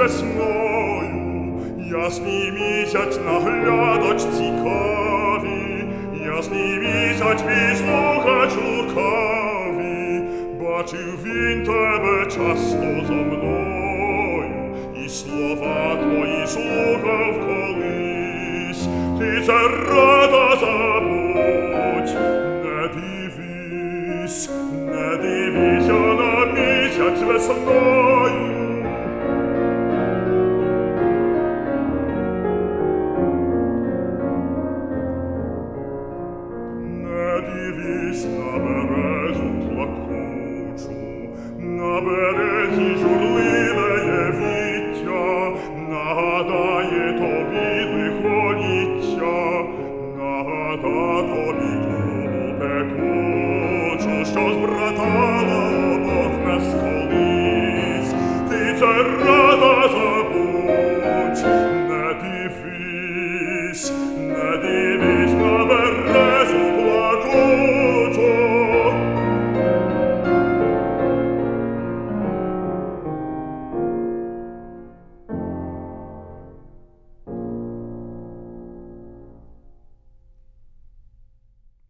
весною, ясний місяць на глядочці каві, ясний місяць підслухач лукаві, бачив він тебе часто зо мною, і слова твої слухав колись, ти це рада забудь, не дивись, не дивися на місяць весною. Не дивись на березу плакучу, на березі журливе віття, нагадає тобі лихоліття, нагада тобі